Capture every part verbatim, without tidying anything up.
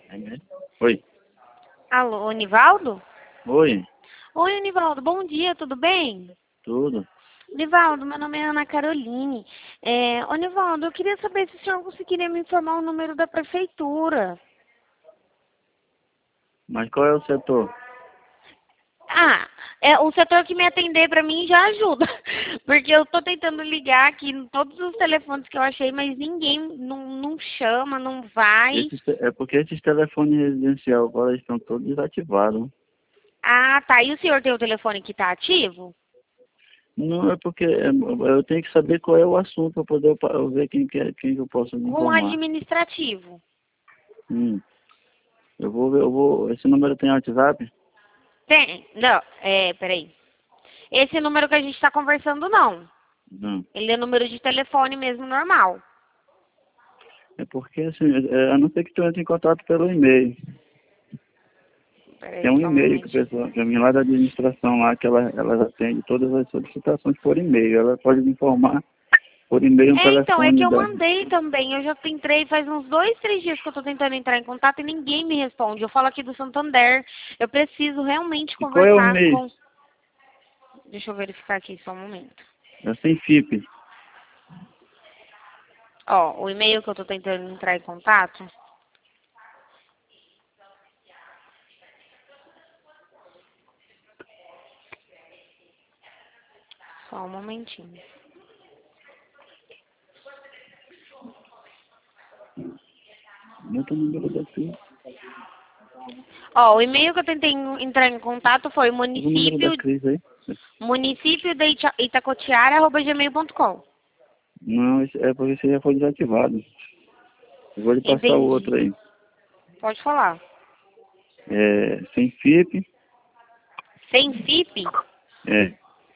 É mesmo? Oi. Alô, Nivaldo? Oi. Oi, Nivaldo, bom dia, tudo bem? Tudo. Nivaldo, meu nome é Ana Caroline. É, ô, Nivaldo, eu queria saber se o senhor conseguiria me informar o número da prefeitura. Mas qual é o setor? Ah, é, o setor que me atender para mim já ajuda. Porque eu tô tentando ligar aqui em todos os telefones que eu achei, mas ninguém não, não chama, não vai. Esses te- é porque esses telefones residenciais agora estão todos desativados. Ah, tá. E o senhor tem o telefone que tá ativo? Não é porque é, eu tenho que saber qual é o assunto para poder eu pa- eu ver quem que, é- quem que eu posso me Com informar. administrativo. Hum. Eu vou ver, eu vou. Esse número tem WhatsApp? Tem? Não, é, peraí. Esse número que a gente está conversando, não. Não. Ele é número de telefone mesmo, normal. É porque assim, é, a não ser que tu entre em contato pelo e-mail. Tem Peraí, um só um e-mail que o momentinho. pessoal, que a minha lá da administração lá, que ela, ela atende todas as solicitações por e-mail. Ela pode me informar por e-mail um É, então, é que telefone eu da. mandei também. Eu já entrei faz uns dois, três dias que eu tô tentando entrar em contato e ninguém me responde. Eu falo aqui do Santander. Eu preciso realmente E qual é o conversar e-mail? com... Deixa eu verificar aqui, só um momento. É sem F I P. Ó, o e-mail que eu tô tentando entrar em contato... Só um momentinho. Bota o número da Cris. Ó, o e-mail que eu tentei entrar em contato foi Pega o número da município, Cris aí. município de Ita- itacotiara arroba gmail ponto com. Não, esse- é porque esse já foi desativado. Eu vou lhe passar o Entendi. outro aí. Pode falar. É sem F I P. Sem F I P? É,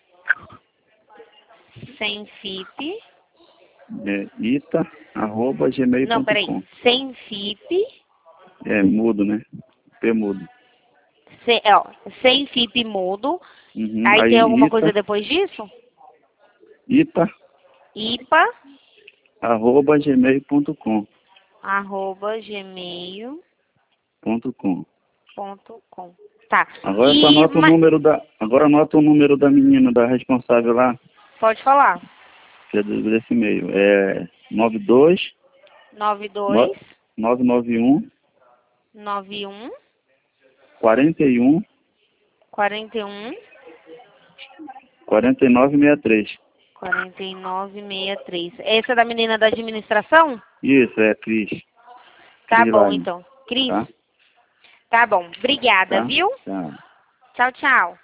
Sem F I P. é ita arroba gmail Não, ponto peraí. com. Sem F I P. É mudo, né? P mudo. Se, ó, sem F I P mudo. Uhum. Aí Aí tem alguma ita, coisa depois disso? ita ipa arroba gmail ponto com. arroba gmail Ponto com. ponto com. Tá. Agora tu E anota o ma- número da. Agora anota o número da menina, da responsável lá, pode falar. que é do- desse e-mail. É nove dois nove dois nove nove um nove um quarenta e um quarenta e um quarenta e nove sessenta e três. quarenta e nove sessenta e três. Essa é da menina da administração? Isso, é Cris. Tá Cris bom, Line, então. Cris, tá? tá bom. Obrigada, Tá? viu? Tá. Tchau, tchau.